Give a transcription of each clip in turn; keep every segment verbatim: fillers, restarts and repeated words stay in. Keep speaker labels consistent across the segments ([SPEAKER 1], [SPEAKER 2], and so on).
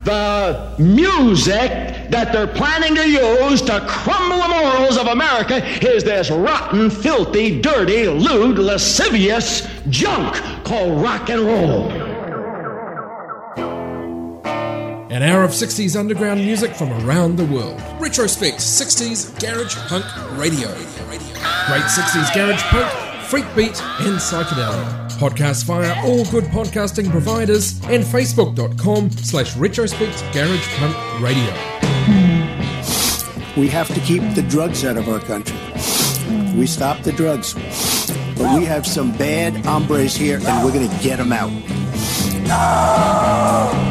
[SPEAKER 1] the music that they're planning to use to crumble the morals of America is this rotten, filthy, dirty, lewd, lascivious junk called rock and roll.
[SPEAKER 2] An hour of sixties underground music from around the world. Retrospect sixties Garage Punk Radio. Great sixties Garage Punk, Freak Beat and Psychedelia. Podcast via all good podcasting providers and facebook.com slash retrospect garage punk radio.
[SPEAKER 3] We have to keep the drugs out of our country. We stop the drugs. But we have some bad hombres here and we're going to get them out. No!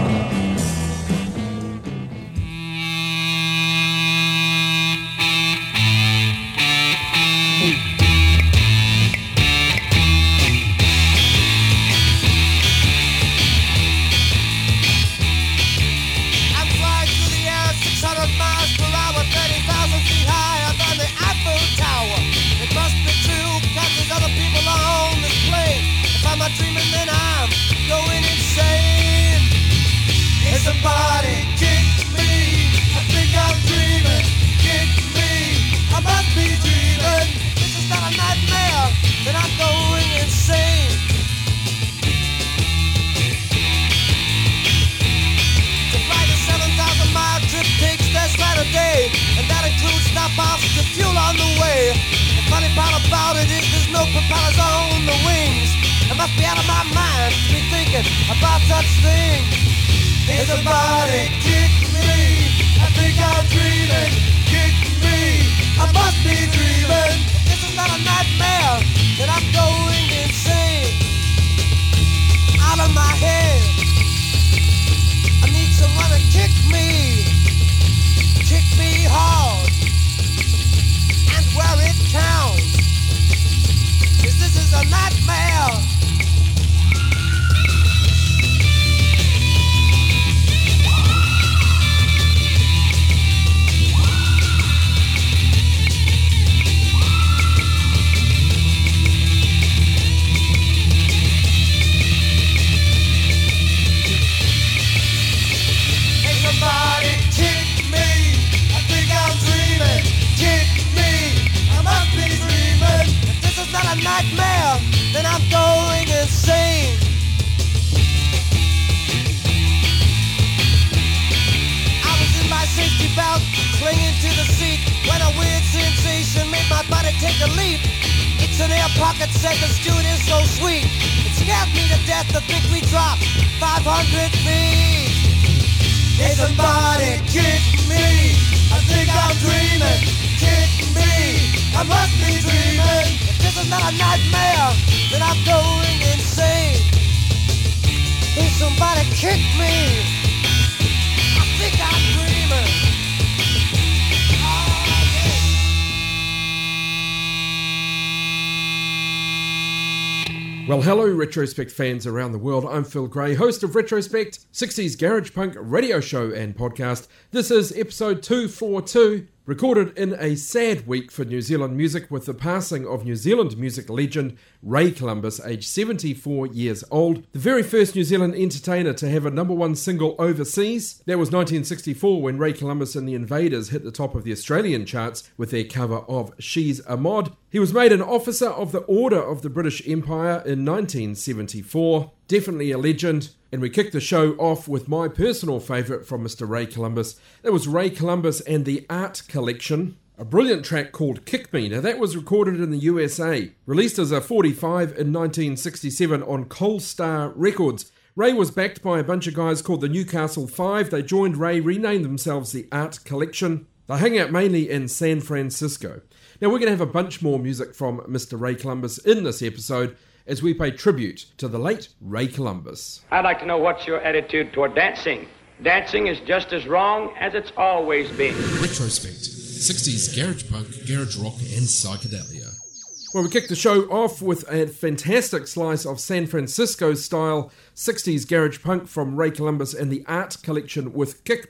[SPEAKER 4] Somebody kick me. I think I'm dreaming. Kick me. I must be dreaming. This is not a nightmare. Then I'm going insane. To fly the seven thousand mile trip takes less than a day, and that includes stop-offs to fuel on the way. The funny part about it is there's no propellers on the wings. I must be out of my mind to be thinking about such things. Hey, somebody kick me. I think I'm dreaming. Kick me. I must be dreaming. This is not a nightmare. That I'm going insane. Out of my head. I need someone to kick me. Kick me hard. And where it counts. 'Cause this is a nightmare. Nightmare, then I'm going insane. I was in my safety belt, clinging to the seat, when a weird sensation made my body take a leap. It's an air pocket, said the steward is so sweet. It scared me to death to think we dropped five hundred feet. Hey, somebody kick me. I think I'm dreaming. Kick me. I must be dreaming. This is not a nightmare, then I'm going insane. Hey, somebody kick me. I think I'm dreaming. Oh,
[SPEAKER 2] yeah. Well, hello Retrospect fans around the world. I'm Phil Gray, host of Retrospect, sixties Garage Punk radio show and podcast. This is episode two forty-two. Recorded in a sad week for New Zealand music with the passing of New Zealand music legend Ray Columbus, aged seventy-four years old, the very first New Zealand entertainer to have a number one single overseas. That was nineteen sixty-four when Ray Columbus and the Invaders hit the top of the Australian charts with their cover of She's a Mod. He was made an officer of the Order of the British Empire in nineteen seventy-four. Definitely a legend. And we kicked the show off with my personal favourite from Mister Ray Columbus. That was Ray Columbus and the Art Collection, a brilliant track called Kick Me. Now that was recorded in the U S A, released as a forty-five in nineteen sixty-seven on Cold Star Records. Ray was backed by a bunch of guys called the Newcastle Five. They joined Ray, renamed themselves the Art Collection. They hang out mainly in San Francisco. Now we're going to have a bunch more music from Mister Ray Columbus in this episode, as we pay tribute to the late Ray Columbus.
[SPEAKER 5] I'd like to know what's your attitude toward dancing. Dancing is just as wrong as it's always been.
[SPEAKER 2] Retrospect, sixties Garage Punk, Garage Rock and Psychedelia. Well, we kicked the show off with a fantastic slice of San Francisco-style sixties Garage Punk from Ray Columbus and the Art Collection with Kick Me.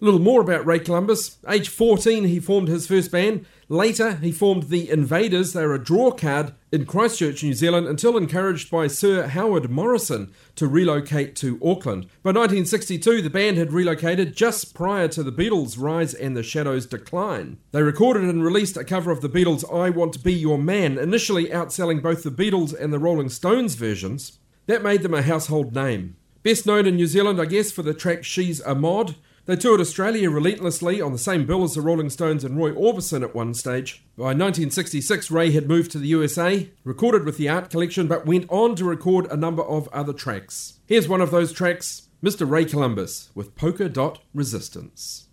[SPEAKER 2] A little more about Ray Columbus. Age fourteen, he formed his first band. Later, he formed the Invaders. They were a draw card in Christchurch, New Zealand, until encouraged by Sir Howard Morrison to relocate to Auckland. By nineteen sixty-two, the band had relocated just prior to the Beatles' rise and the Shadows' decline. They recorded and released a cover of the Beatles' I Want to Be Your Man, initially outselling both the Beatles and the Rolling Stones versions. That made them a household name. Best known in New Zealand, I guess, for the track She's a Mod. They toured Australia relentlessly on the same bill as the Rolling Stones and Roy Orbison at one stage. By nineteen sixty-six, Ray had moved to the U S A, recorded with the Art Collection, but went on to record a number of other tracks. Here's one of those tracks, Mister Ray Columbus with Polka Dot Resistance.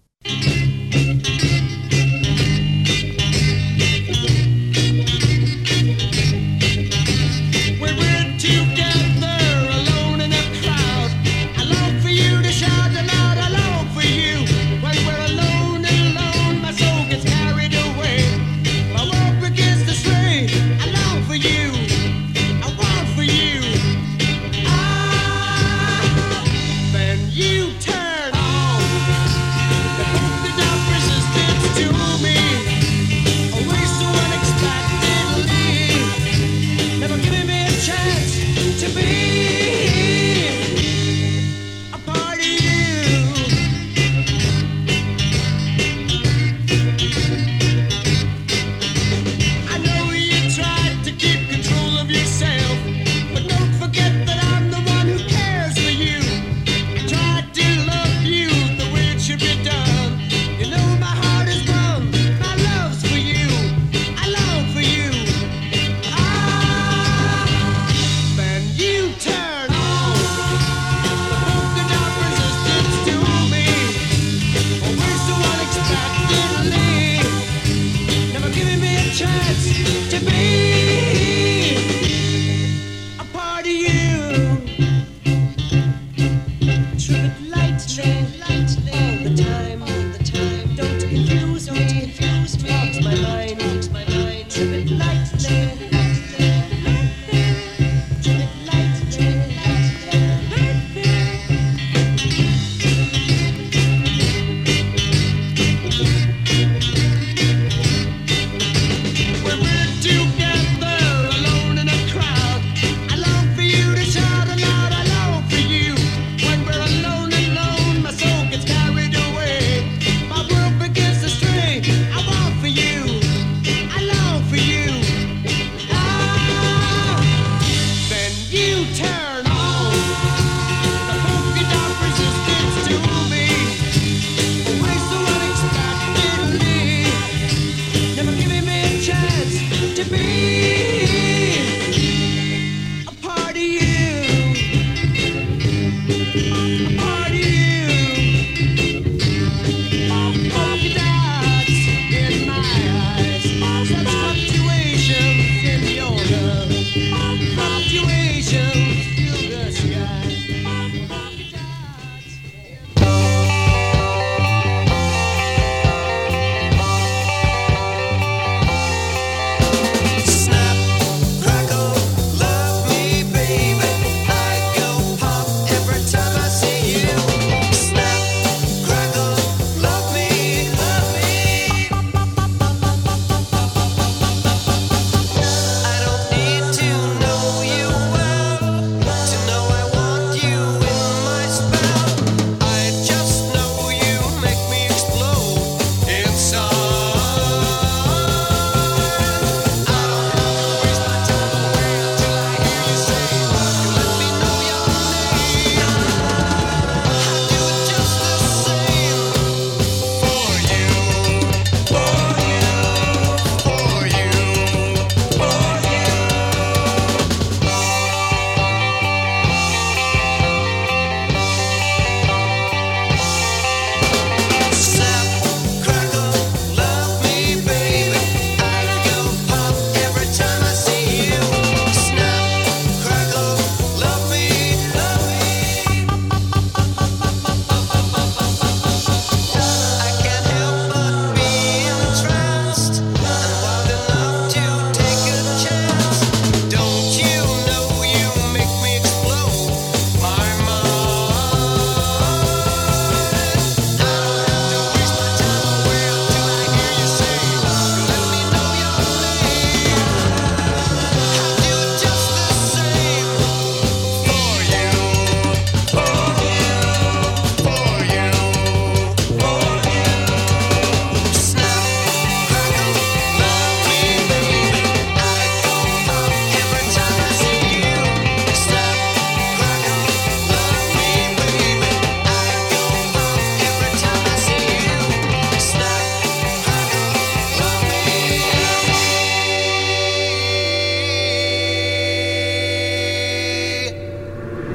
[SPEAKER 4] You turn on the polka dot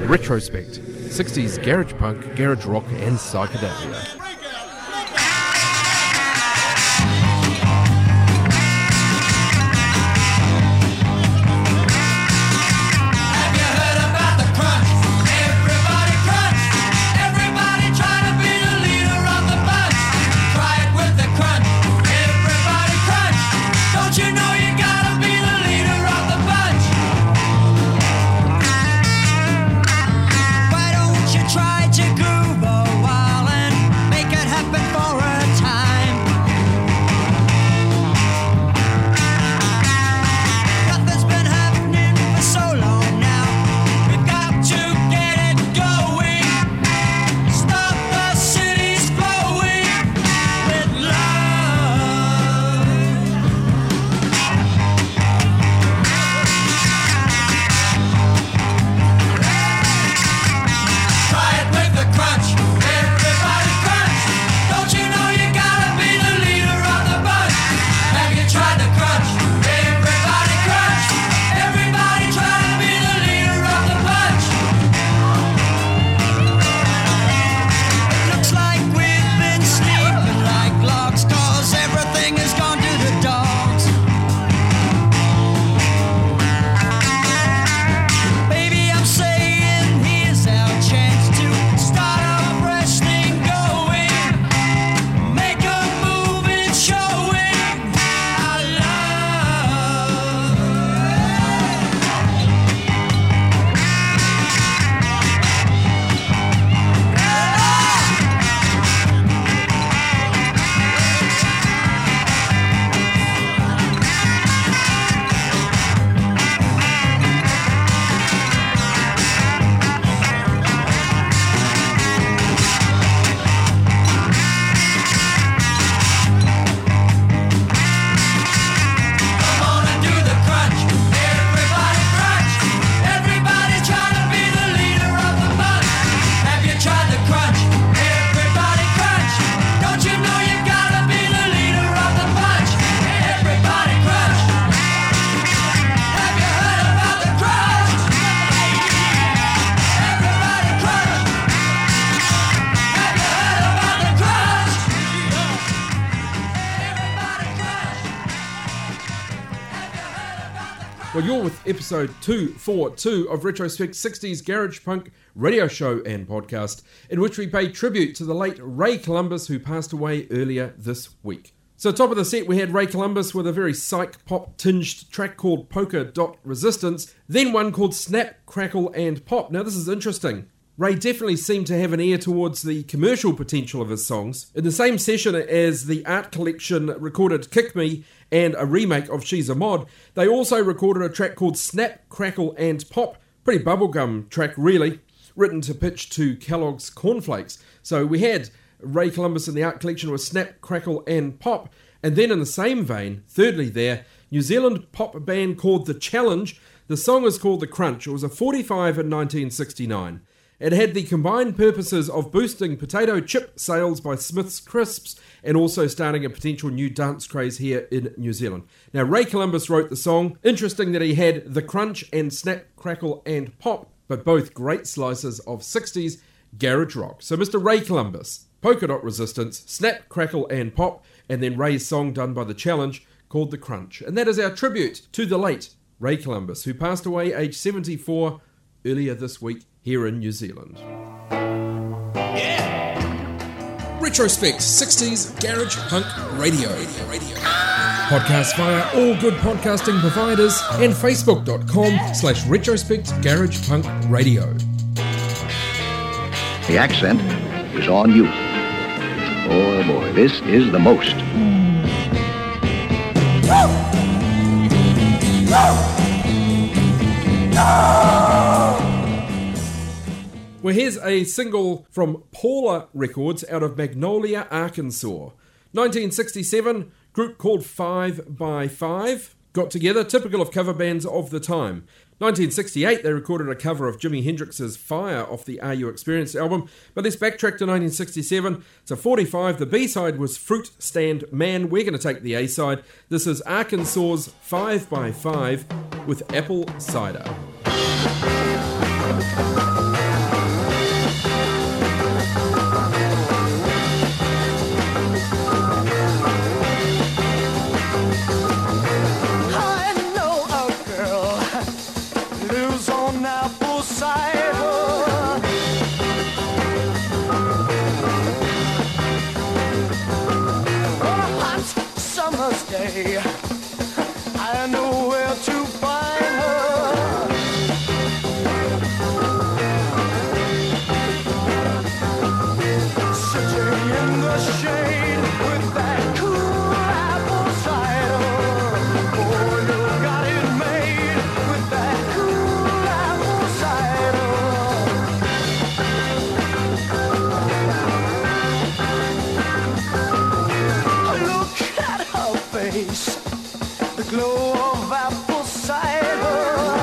[SPEAKER 2] Retrospect, sixties garage punk, garage rock and psychedelia. Well, you're with episode two forty-two of Retrospect sixties Garage Punk radio show and podcast, in which we pay tribute to the late Ray Columbus, who passed away earlier this week. So top of the set, we had Ray Columbus with a very psych pop tinged track called Polka Dot Resistance, then one called Snap, Crackle and Pop. Now this is interesting. Ray definitely seemed to have an ear towards the commercial potential of his songs. In the same session as the Art Collection recorded Kick Me and a remake of She's a Mod, they also recorded a track called Snap, Crackle and Pop. Pretty bubblegum track really, written to pitch to Kellogg's Cornflakes. So we had Ray Columbus and the Art Collection with Snap, Crackle and Pop. And then in the same vein, thirdly there, New Zealand pop band called The Challenge. The song is called The Crunch. It was a forty-five in nineteen sixty-nine. It had the combined purposes of boosting potato chip sales by Smith's Crisps and also starting a potential new dance craze here in New Zealand. Now, Ray Columbus wrote the song. Interesting that he had The Crunch and Snap, Crackle and Pop, but both great slices of sixties garage rock. So Mister Ray Columbus, Polka Dot Resistance, Snap, Crackle and Pop, and then Ray's song done by The Challenge called The Crunch. And that is our tribute to the late Ray Columbus, who passed away aged seventy-four earlier this week here in New Zealand. Yeah. Retrospect sixties Garage Punk Radio. Podcast via all good podcasting providers and facebook.com slash retrospect garage punk radio.
[SPEAKER 6] The accent is on youth. Oh boy, this is the most.
[SPEAKER 2] Well, here's a single from Paula Records out of Magnolia, Arkansas. nineteen sixty-seven, group called Five by Five got together, typical of cover bands of the time. nineteen sixty-eight, they recorded a cover of Jimi Hendrix's Fire off the Are You Experienced album. But let's backtrack to nineteen sixty-seven. It's a forty-five. The B-side was Fruit Stand Man. We're going to take the A-side. This is Arkansas's Five by Five with Apple Cider.
[SPEAKER 4] day. I know where to find her. Sitting in the shade with that cool apple cider. Oh, you got it made with that cool apple cider. Look at her face, the glow of apple cider.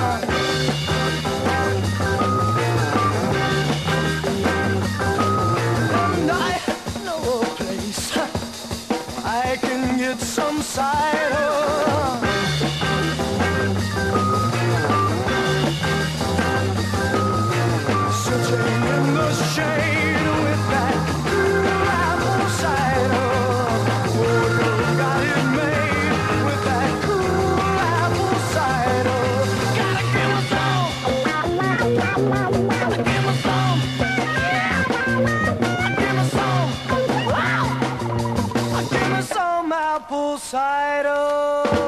[SPEAKER 4] And I know a place I can get some cider. Sitting in the shade with that cool apple cider. Oh, you got it made with that cool apple cider. Gotta give me some. Give me some. Give me some. Wow. Give me some apple cider.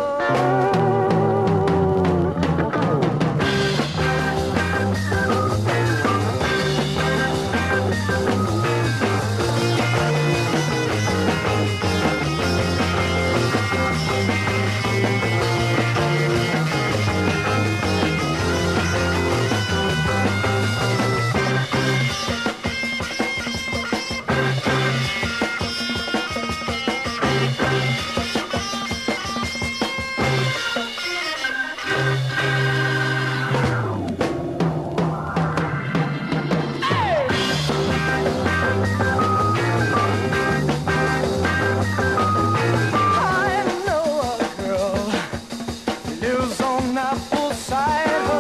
[SPEAKER 4] I know a girl who lives on apple cider.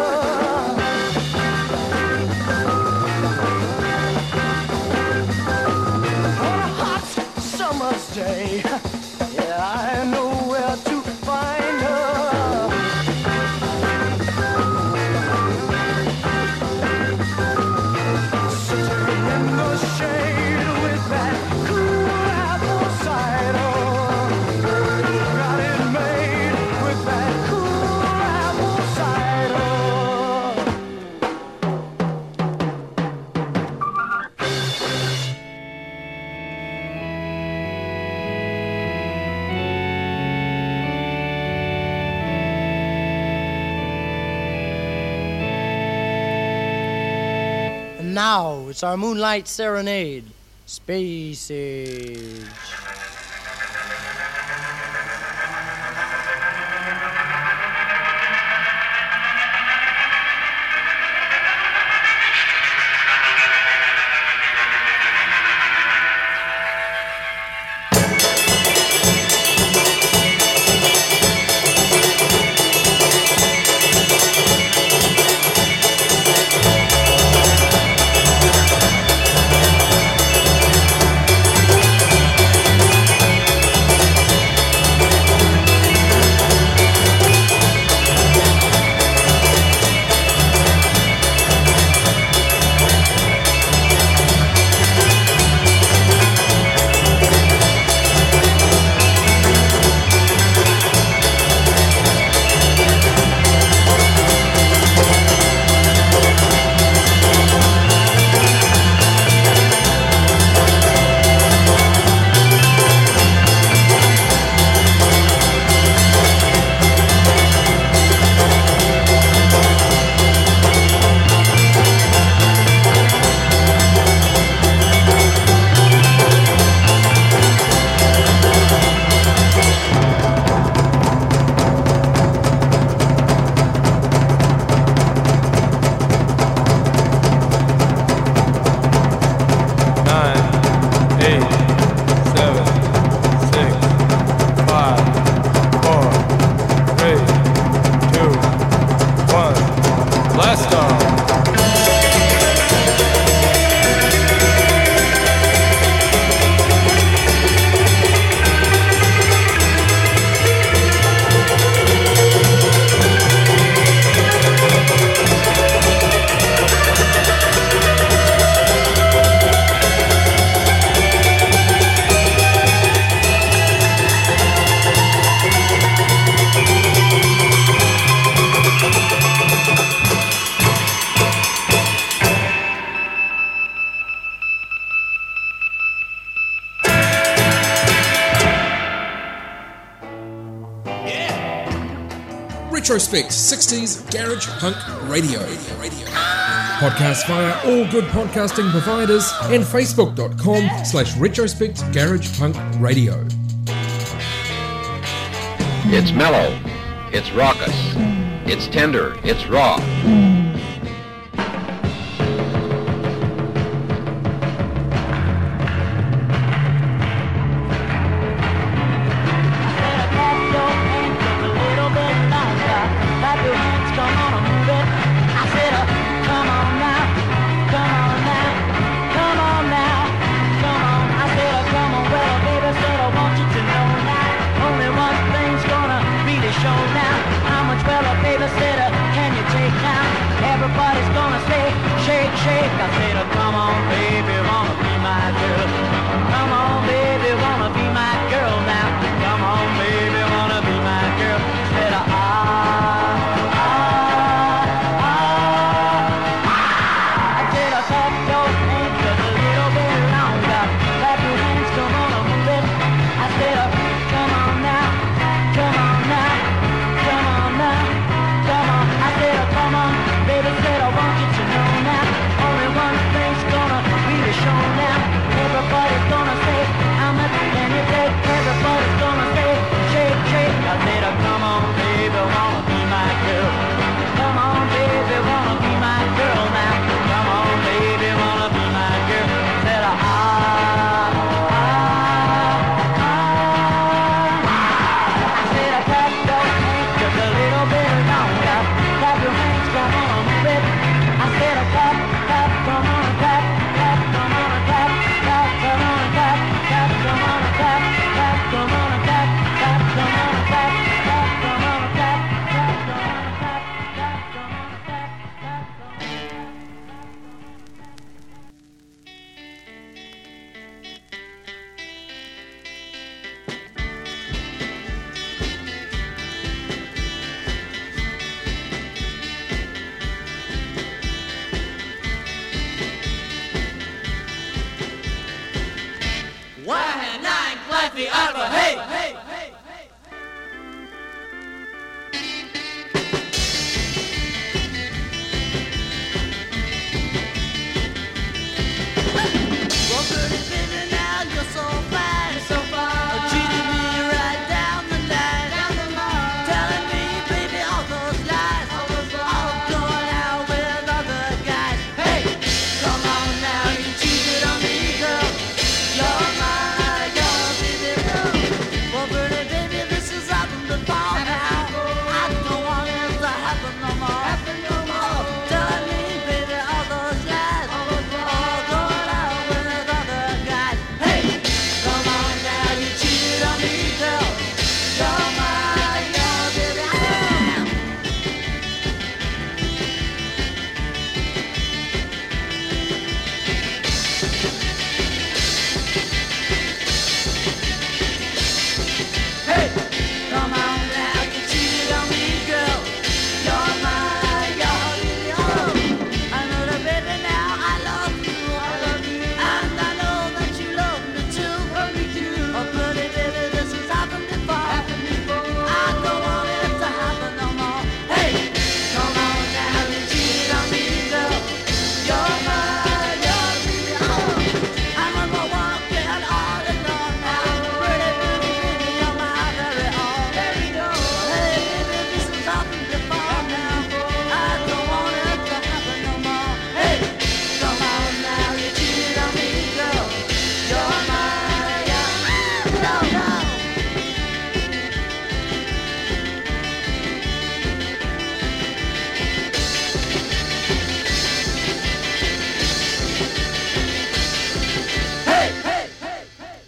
[SPEAKER 4] On a hot summer's day, yeah, I know where to find her. Sitting in the shade with that cool apple cider. You got it made with that cool apple cider. And now it's our Moonlight Serenade, Space Age.
[SPEAKER 2] Retrospect sixties Garage Punk Radio. Podcast via all good podcasting providers and facebook.com slash retrospect garage punk radio.
[SPEAKER 6] It's mellow. It's raucous. It's tender. It's raw.
[SPEAKER 4] Everybody's gonna say, shake, shake. I said, oh, come on, baby, wanna be my girl. Come on, baby, wanna be my girl now. Come on, baby, wanna be my girl. I said, ah, ah, ah, ah. I said, I clap your hands just a little bit longer. Clap your hands, come on, a move it. I said, oh, come on now, come on now, come on now, come on. I said, oh, come on. Baby said, I want you to know now, only one thing's gonna be the show now. Everybody's gonna say, how much can you take? Everybody's gonna say, shake, shake. I said, oh, come on, baby, wanna be my girl. Come on, baby, wanna be my girl now. Come on, baby, wanna be my girl. I said, ah, ah, ah, ah. I said, I clap those hands just a little bit longer. Clap your hands, come on. I said, oh, clap, clap, come on, clap, clap, come on, clap, clap, come on, clap, clap, come on, clap, clap, come on, clap, clap, come on, clap, clap, come on, clap, clap, come on, clap, clap, come on, clap, clap, come on. One and nine, clap the other, hey, hey, hey, hey. Well, pretty baby, now you're so fine, so fine. Cheating me right down the line, down the line. Telling me, baby, all those lies, all those lies. I'm going out with other guys. Hey, come on now, you cheated on me, girl. You're my well, pretty baby, this has happened before now. I don't want it to happen no more. Happen no more. Telling me, baby, all those lies. All those lies. Going out with other guys. Hey, come on now, you cheated on me, girl. You're my, your baby. Hey, come on now, you cheated on me, girl. You're my, your baby. Oh, I know that, baby, now I love you. I love you. And I know that you love me too. Love me too. Oh, pretty baby, this has happened before. Happened before. I don't want it to happen no more. Hey, come on now, you cheated on me, girl. You're my, your baby. Oh, I remember walking all alone now. Pretty baby, baby, you're my very own. Very own. Hey, baby, this has happened before now. I don't want it to happen no more. Hey, come on now, you cheated on me, girl. You're my, your, no, no. Hey, hey, hey, hey.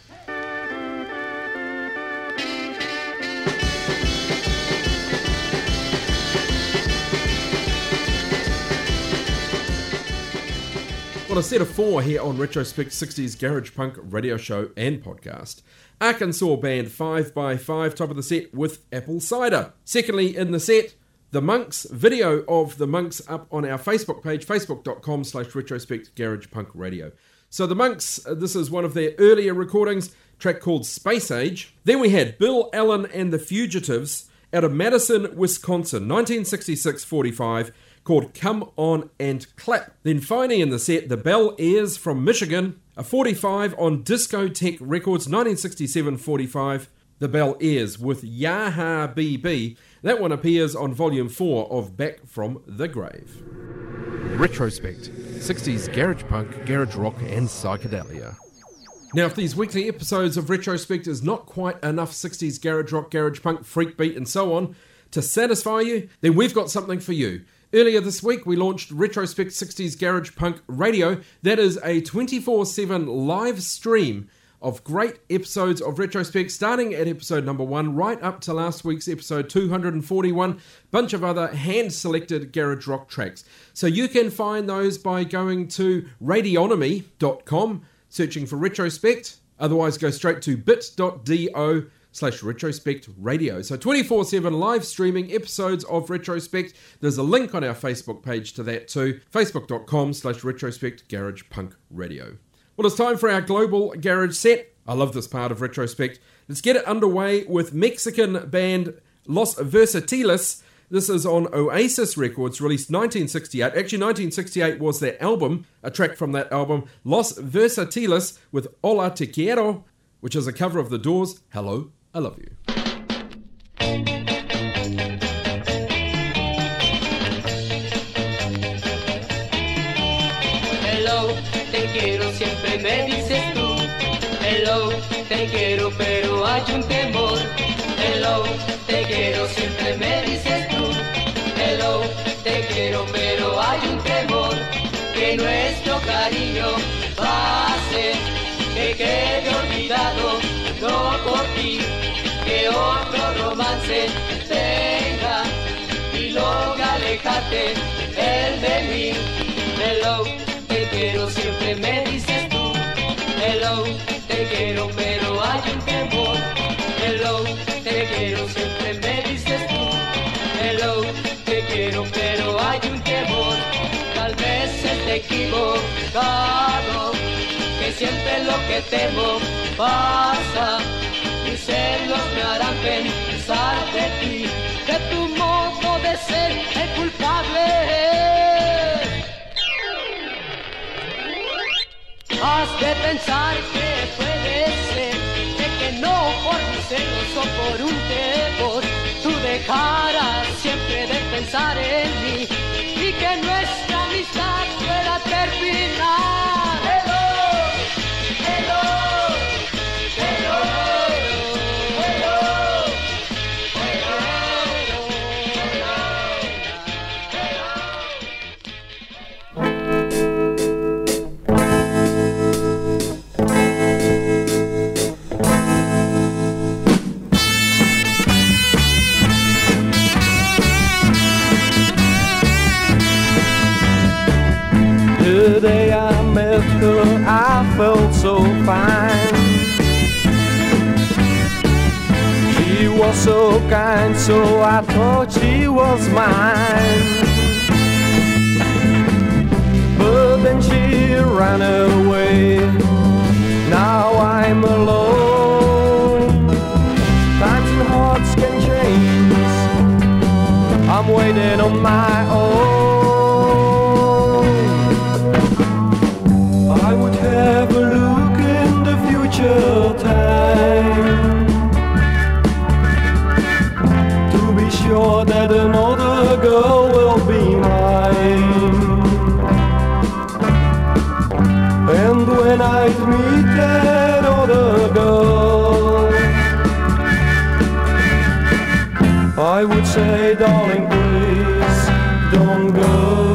[SPEAKER 2] Well, a set of four here on Retrospect sixties Garage Punk radio show and podcast. Arkansas band five by five, top of the set with Apple Cider. Secondly in the set, The Monks. Video of The Monks up on our Facebook page, facebook.com slash retrospect garage punk radio. So The Monks, uh, this is one of their earlier recordings, track called Space Age. Then we had Bill Allen and the Fugitives out of Madison, Wisconsin, nineteen sixty-six forty-five, called Come On and Clap. Then finally in the set, the Bel Airs from Michigan, a forty-five on Discotheque Records, nineteen sixty-seven forty-five, the Bel Airs with Yaha B B. That one appears on volume four of Back from the Grave. Retrospect, sixties garage punk, garage rock and psychedelia. Now, if these weekly episodes of Retrospect is not quite enough sixties garage rock, garage punk, freak beat and so on to satisfy you, then we've got something for you. Earlier this week, we launched Retrospect sixties Garage Punk Radio. That is a twenty-four seven live stream of great episodes of Retrospect, starting at episode number one, right up to last week's episode two hundred forty-one. Bunch of other hand-selected garage rock tracks. So you can find those by going to radionomy dot com, searching for Retrospect. Otherwise, go straight to bit.do slash retrospect radio. So twenty-four seven live streaming episodes of Retrospect. There's a link on our Facebook page to that too, facebook.com slash retrospect garage punk radio. Well, it's time for our global garage set. I love this part of Retrospect. Let's get it underway with Mexican band Los Versatiles. This is on Oasis Records, released nineteen sixty-eight. Actually, nineteen sixty-eight was their album, a track from that album, Los Versatiles with Hola Te Quiero, which is a cover of The Doors' Hello, I Love You.
[SPEAKER 7] Hello, te quiero, siempre me dices tú. Hello, te quiero, pero hay un temor. Hello, te quiero, siempre me dices tú. Hello, te quiero, pero hay un temor. Que nuestro cariño va a hacer que quede olvidado, no por ti, que otro romance venga y luego alejarte él de mí. Hello, te quiero, siempre me dices tú. Hello, te quiero, pero hay un temor. Hello, te quiero, siempre me dices tú. Hello, te quiero, pero hay un temor. Tal vez esté equivocado, que siempre lo que temo pasa. Mis celos me harán pensar de ti, de tu modo de ser el culpable. Has de pensar que puede ser de que no por mis celos o por un temor tú dejarás siempre de pensar en mí y que nuestra amistad pueda terminar. Hello, hello, hello, hello,
[SPEAKER 8] The day I met her, I felt so fine. She was so kind, so I thought she was mine. But then she ran away. Now I'm alone. Times and hearts can change. I'm waiting on my own. I would have a look in the future time to be sure that another girl will be mine. And when I meet that other girl, I would say, darling, please don't go.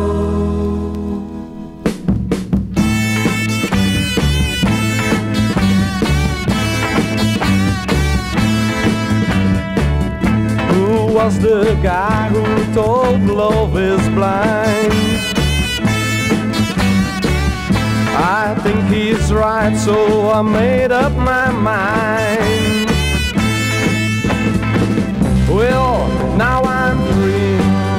[SPEAKER 8] Was the guy who told love is blind? I think he's right, so I made up my mind. Well, now I'm free.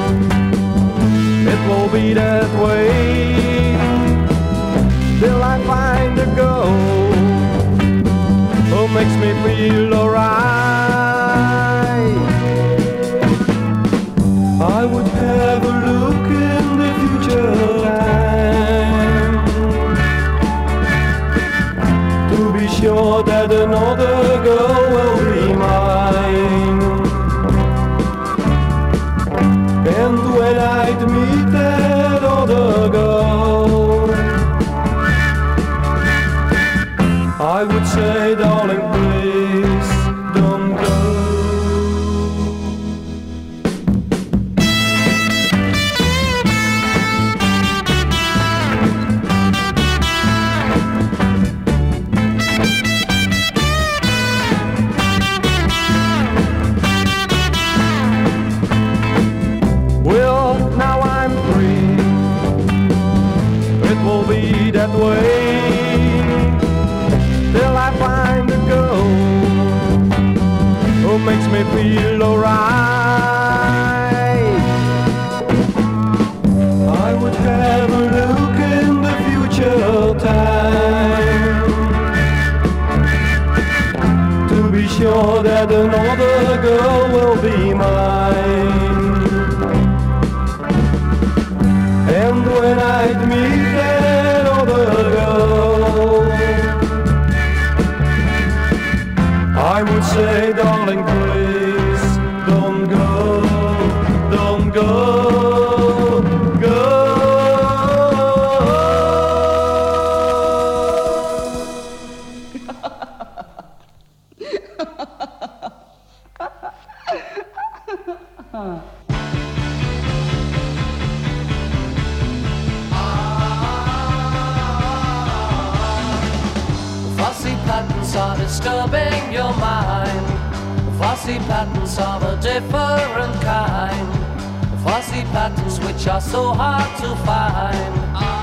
[SPEAKER 8] It will be that way till I find a girl who makes me feel alright. sure that another girl will be mine. And when I'd meet that other girl, I would say, darling, please don't go. That way till I find a girl who makes me feel alright. I would have a look in the future time to be sure that another girl will be mine. And when I'd meet that other girl, I would say, darling, please don't go, don't go, go.
[SPEAKER 7] Are disturbing your mind. Fussy patterns of a different kind. Fussy patterns which are so hard to find.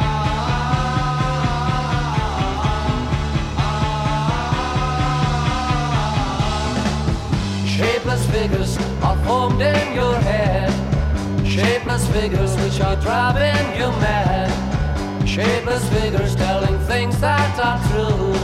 [SPEAKER 7] Shapeless figures are formed in your head. Shapeless figures which are driving you mad. Shapeless figures telling things that are true.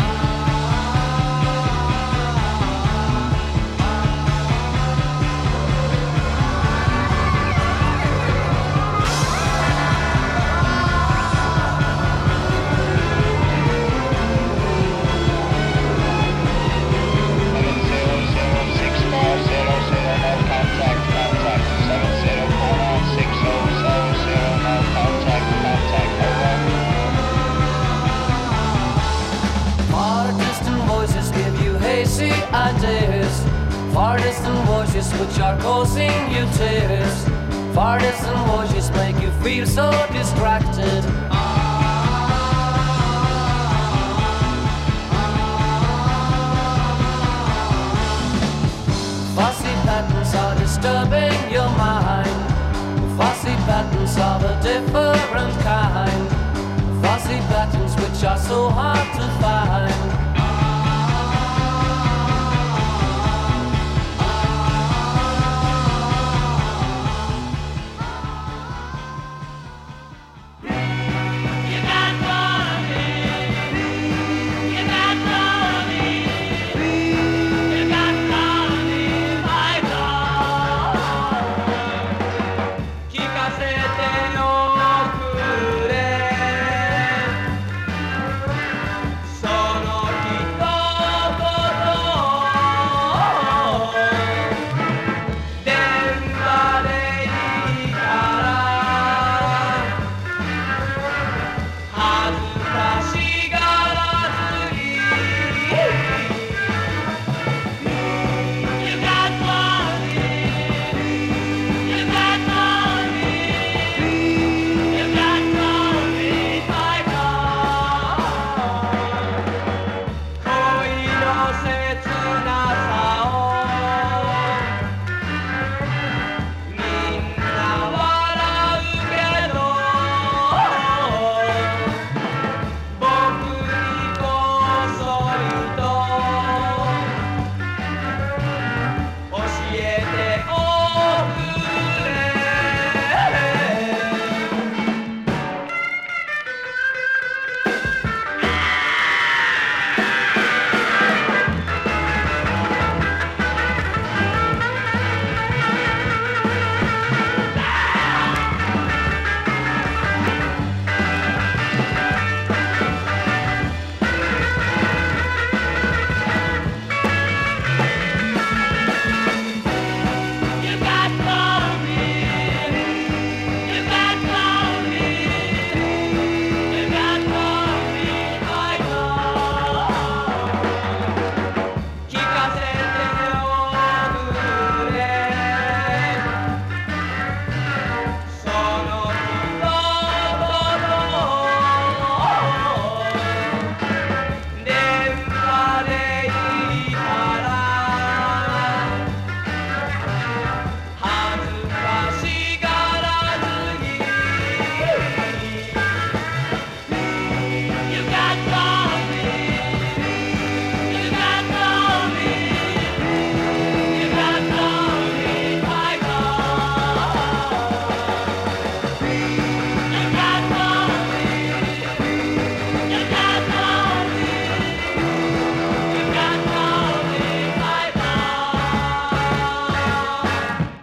[SPEAKER 7] Ideas, far distant voices which are causing you tears. Far distant voices make you feel so distracted. Fussy patterns are disturbing your mind. Fussy patterns of a different kind. Fussy patterns which are so hard to find.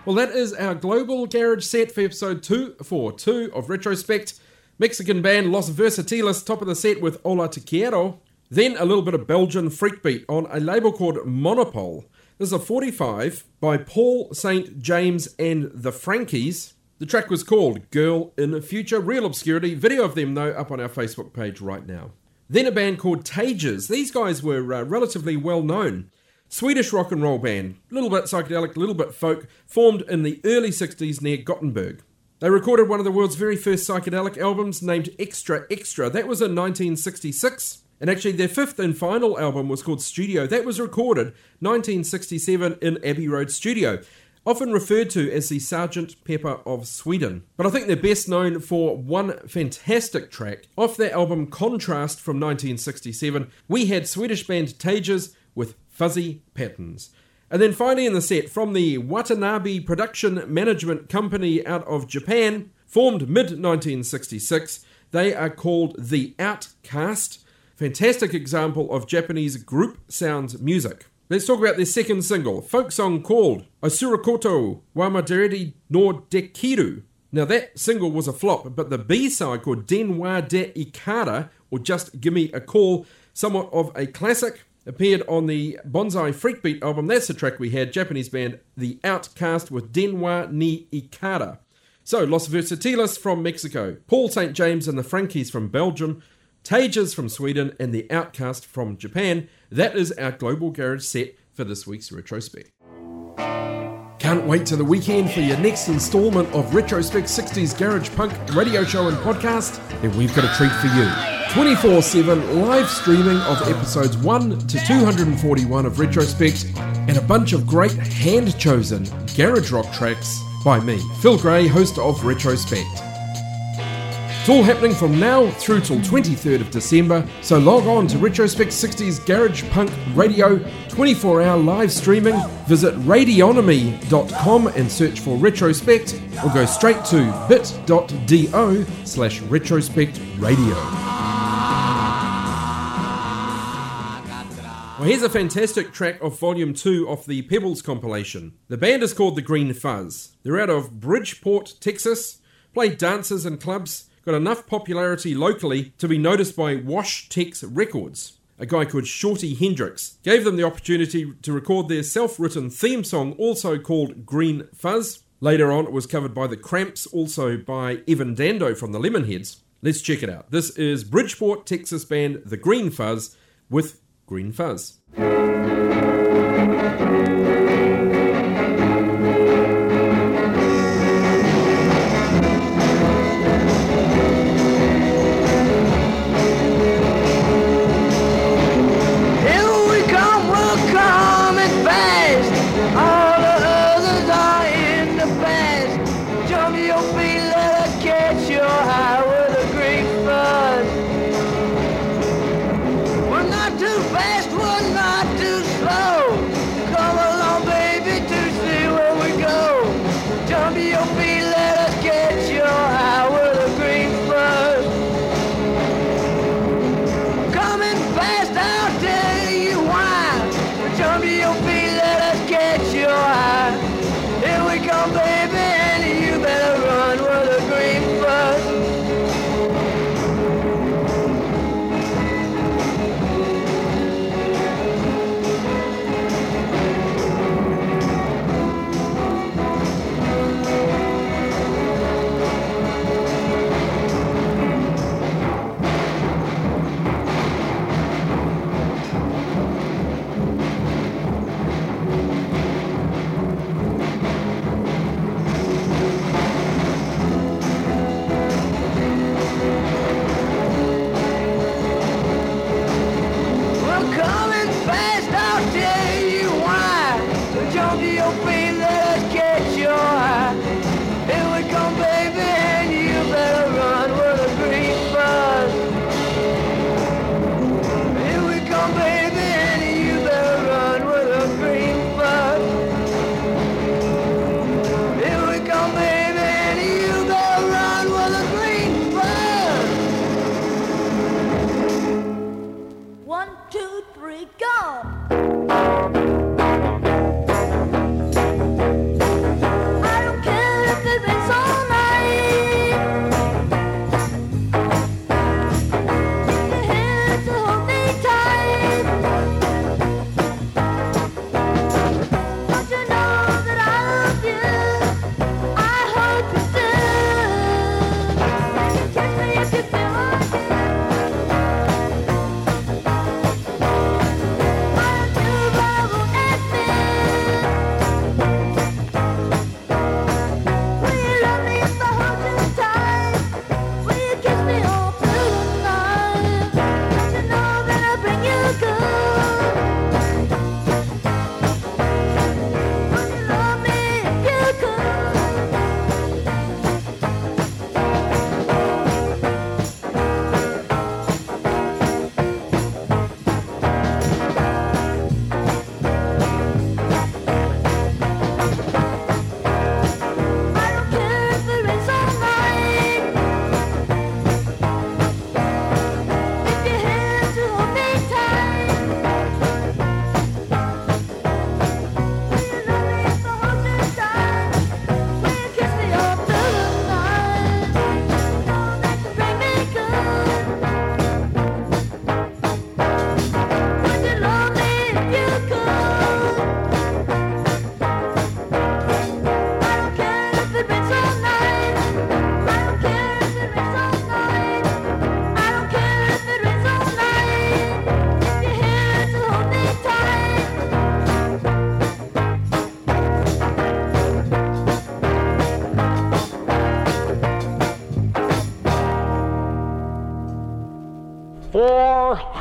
[SPEAKER 2] Well, that is our global garage set for episode two forty-two of Retrospect. Mexican band Los Versatiles, top of the set with Hola Te Quiero. Then a little bit of Belgian freakbeat on a label called Monopole. This is a forty-five by Paul Saint James and the Frankies. The track was called Girl in Future. Real obscurity. Video of them, though, up on our Facebook page right now. Then a band called Tages. These guys were uh, relatively well known. Swedish rock and roll band. A little bit psychedelic, a little bit folk. Formed in the early sixties near Gothenburg. They recorded one of the world's very first psychedelic albums named Extra Extra. That was in nineteen sixty-six. And actually their fifth and final album was called Studio. That was recorded nineteen sixty-seven in Abbey Road Studio. Often referred to as the Sergeant Pepper of Sweden. But I think they're best known for one fantastic track. Off their album Contrast from nineteen sixty-seven, we had Swedish band Tages with Fuzzy Patterns. And then finally in the set, from the Watanabe Production Management Company out of Japan, formed mid nineteen sixty-six, they are called The Outcast. Fantastic example of Japanese group sounds music. Let's talk about their second single, folk song called Osurakoto wa Madaredi no Dekiru. Now that single was a flop, but the B-side called Denwa de Ikara, or Just Gimme a Call, somewhat of a classic, appeared on the Bonsai Freakbeat album. That's the track we had, Japanese band The Outcast with Denwa ni Ikara. So, Los Versatiles from Mexico, Paul Saint James and the Frankies from Belgium, Tages from Sweden, and The Outcast from Japan. That is our global garage set for this week's Retrospect. Can't wait till the weekend for your next instalment of Retrospect sixties Garage Punk radio show and podcast? Then we've got a treat for you. twenty-four seven live streaming of episodes one to two forty-one of Retrospect and a bunch of great hand-chosen garage rock tracks by me, Phil Gray, host of Retrospect. It's all happening from now through till twenty-third of December, so log on to Retrospect sixties Garage Punk Radio, twenty-four hour live streaming. Visit radionomy dot com and search for Retrospect, or go straight to bit.do slash retrospect radio. Well, here's a fantastic track of Volume two of the Pebbles compilation. The band is called the Green Fuzz. They're out of Bridgeport, Texas, play dances and clubs, got enough popularity locally to be noticed by Wash Tex Records. A guy called Shorty Hendricks gave them the opportunity to record their self-written theme song, also called Green Fuzz. Later on, it was covered by the Cramps, also by Evan Dando from the Lemonheads. Let's check it out. This is Bridgeport, Texas band The Green Fuzz with Green Fuzz.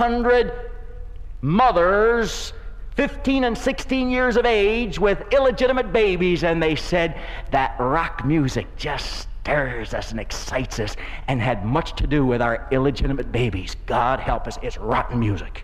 [SPEAKER 9] hundred mothers, fifteen and sixteen years of age, with illegitimate babies, and they said that rock music just stirs us and excites us and had much to do with our illegitimate babies. God help us, it's rotten music.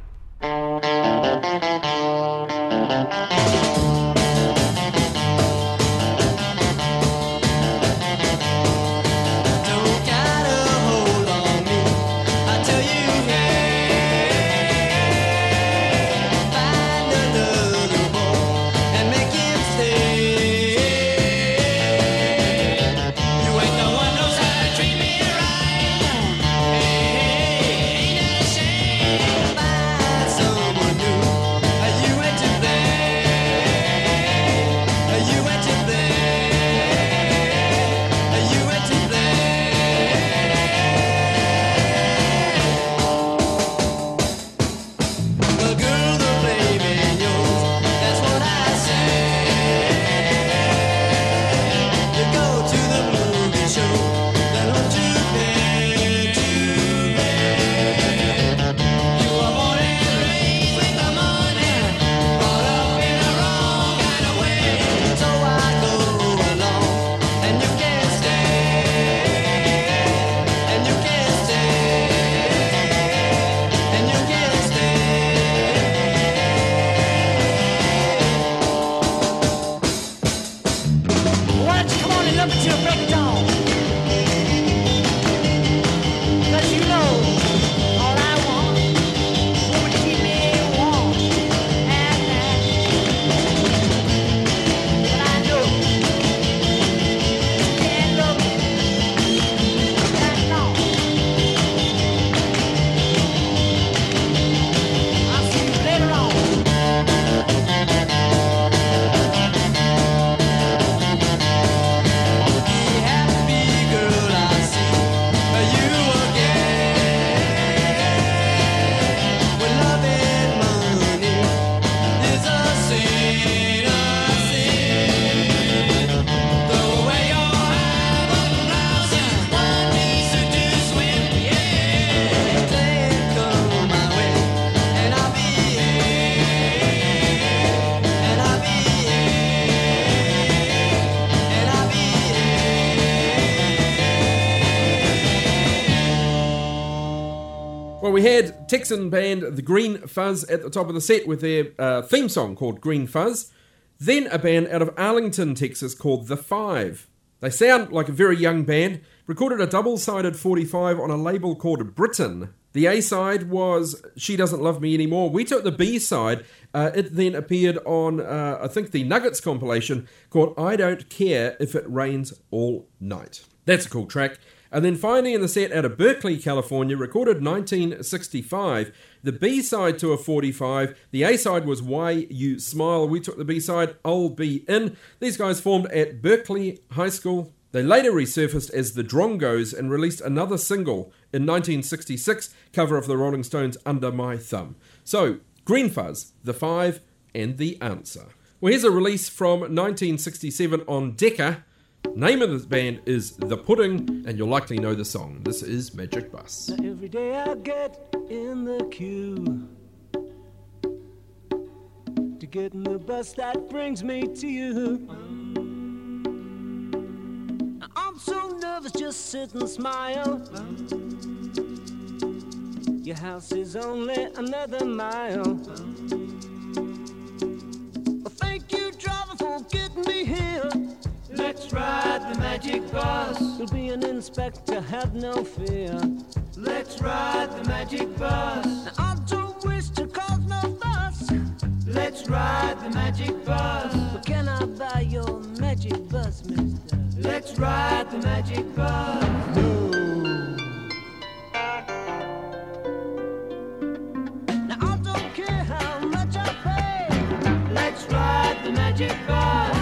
[SPEAKER 2] Well, we had Texan band The Green Fuzz at the top of the set with their uh, theme song called Green Fuzz. Then a band out of Arlington, Texas called The Five. They sound like a very young band, recorded a double-sided forty-five on a label called Britain. The A-side was She Doesn't Love Me Anymore. We took the B-side. Uh, it then appeared on, uh, I think, the Nuggets compilation called I Don't Care If It Rains All Night. That's a cool track. And then finally in the set out of Berkeley, California, recorded nineteen sixty-five, the B-side to a forty-five, the A-side was Why You Smile. We took the B-side, I'll Be In. These guys formed at Berkeley High School. They later resurfaced as the Drongos and released another single in nineteen sixty-six, cover of the Rolling Stones' Under My Thumb. So, Green Fuzz, The Five, and The Answer. Well, here's a release from nineteen sixty-seven on Decca. Name of this band is The Pudding, and you'll likely know the song. This is Magic Bus.
[SPEAKER 10] Now every day I get in the queue to get in the bus that brings me to you. I'm so nervous, just sit and smile. Your house is only another mile. Well, thank you, driver, for getting me here.
[SPEAKER 7] Let's ride the magic bus.
[SPEAKER 10] You'll be an inspector, have no fear.
[SPEAKER 7] Let's ride the magic bus.
[SPEAKER 10] Now, I don't wish to cause no fuss.
[SPEAKER 7] Let's ride the magic bus.
[SPEAKER 10] But can I buy your magic bus, mister?
[SPEAKER 7] Let's ride the magic bus. No.
[SPEAKER 10] Now, I don't care how much I pay.
[SPEAKER 7] Let's ride the magic bus.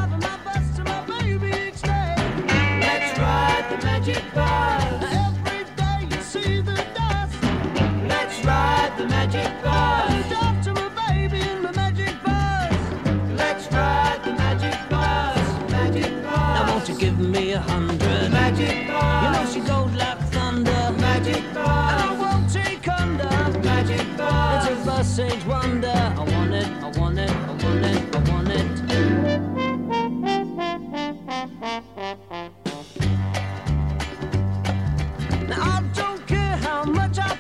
[SPEAKER 7] Magic bus.
[SPEAKER 10] Every day you see the dust.
[SPEAKER 7] Let's ride the magic bus.
[SPEAKER 10] Talk to my baby in the magic bus.
[SPEAKER 7] Let's ride the magic bus. Magic bus.
[SPEAKER 10] Now won't you give me a hundred?
[SPEAKER 7] Magic bus.
[SPEAKER 10] You know she goes like thunder.
[SPEAKER 7] Magic bus.
[SPEAKER 10] And I won't take under.
[SPEAKER 7] Magic bus.
[SPEAKER 10] Space Age wonder. I want it, I want it, I want it, I want it. Now I don't care how much I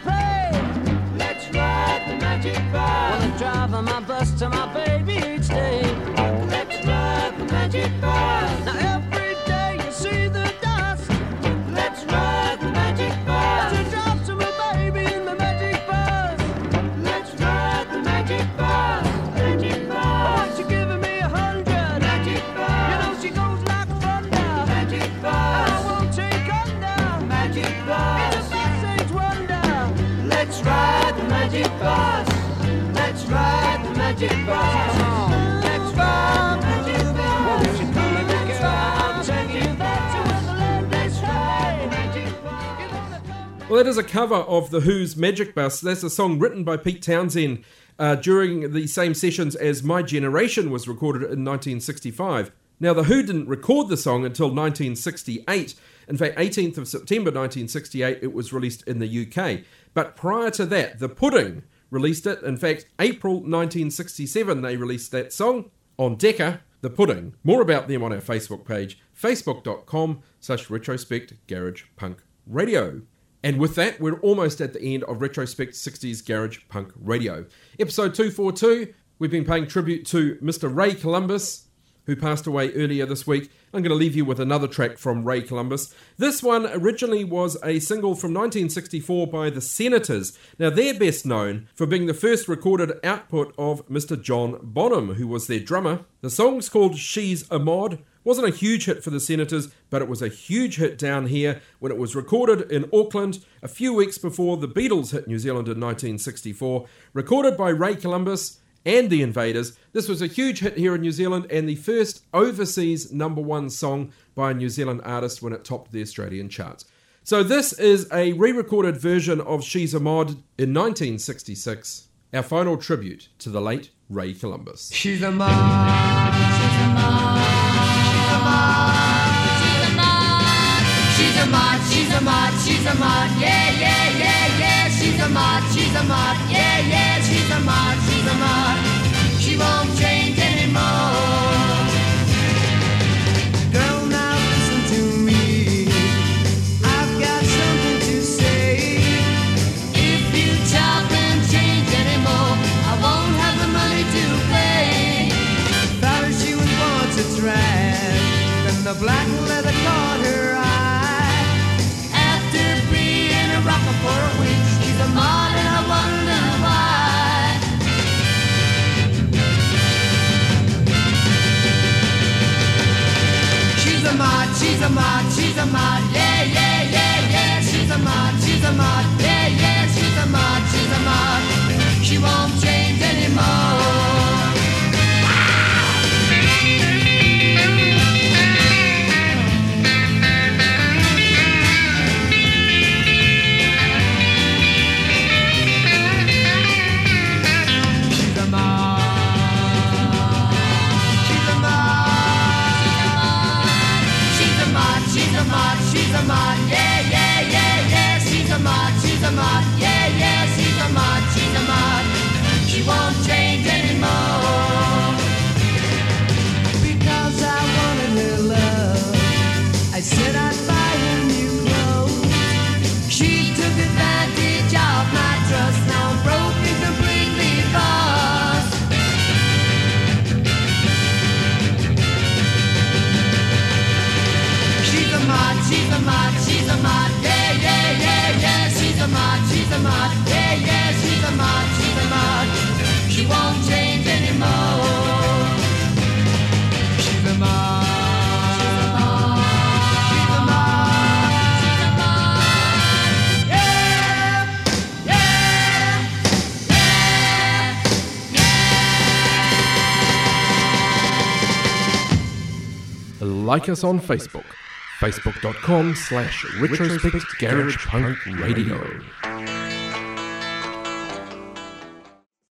[SPEAKER 10] pay. Let's ride the magic bus. Wanna drive on my bus to my baby each day. Let's ride the magic bus. Now every day you see the dust. Let's ride the magic bus. To drive to my baby in the magic bus. Let's ride the magic bus. Magic bus. Oh, she giving me a hundred. Magic bus. You know she goes like thunder. Magic bus. I won't take under. Magic bus. It's a Space Age wonder. Let's ride the magic bus. Let's ride the magic bus. Come on. Let's ride the magic bus. Won't you come and get girl? I'll take you back to where the land is high. Magic bus. You gonna come?
[SPEAKER 2] Well, that is a cover of The Who's Magic Bus. That's a song written by Pete Townsend uh, during the same sessions as My Generation was recorded in nineteen sixty-five. Now, The Who didn't record the song until nineteen sixty-eight. In fact, eighteenth of September nineteen sixty-eight, it was released in the U K. But prior to that, The Pudding released it. In fact, April nineteen sixty-seven, they released that song on Decca, The Pudding. More about them on our Facebook page, facebook.com slash retrospect garage punk radio. And with that, we're almost at the end of Retrospect sixties Garage Punk Radio. Episode two forty-two, we've been paying tribute to Mister Ray Columbus, who passed away earlier this week. I'm going to leave you with another track from Ray Columbus. This one originally was a single from nineteen sixty-four by the Senators. Now, they're best known for being the first recorded output of Mister John Bonham, who was their drummer. The song's called She's a Mod. Wasn't a huge hit for the Senators, but it was a huge hit down here when it was recorded in Auckland a few weeks before the Beatles hit New Zealand in nineteen sixty-four. Recorded by Ray Columbus and the Invaders. This was a huge hit here in New Zealand and the first overseas number one song by a New Zealand artist when it topped the Australian charts. So this is a re-recorded version of She's a Mod in nineteen sixty-six, our final tribute to the late Ray Columbus.
[SPEAKER 10] She's a mod. She's a mod. She's a mod. She's a mod. She's a mod. She's a mod. Yeah, yeah, yeah, yeah. She's a mod. She's a mod. Yeah, yeah. She's a mod. She's a mod. She won't change anymore. Girl, now listen to me. I've got something to say. If you talk and change anymore, I won't have the money to pay. Thought she was once a trash, then the black leather caught her eye. After being a rocker for a week, she's a mod and I wonder why. She's a mod, she's a mod, she's a mod, yeah, yeah, yeah, yeah. She's a mod, she's a mod, yeah, yeah. She's a mod, she's a mod. She won't change anymore. She's a mod, yeah, yeah, yeah, yeah. She's a mod, she's a mod, yeah, yeah. She's a mod, she's a mod. She won't change anymore. Because I wanted her love, I said I'd buy her new clothes. She took advantage of my trust, now I'm broken completely lost. She's a mod, she's a mod, she's a mod, yeah, yeah, yeah, yeah. She's a mod, she's a mod, yeah, yeah. She's a mod, she's a mod. She won't change anymore. She's a mod. She's a mod. She's a mod. She's a mod. Yeah, yeah, yeah, yeah.
[SPEAKER 2] Like us on Facebook. Facebook.com slash Retrospect Garage Punk Radio.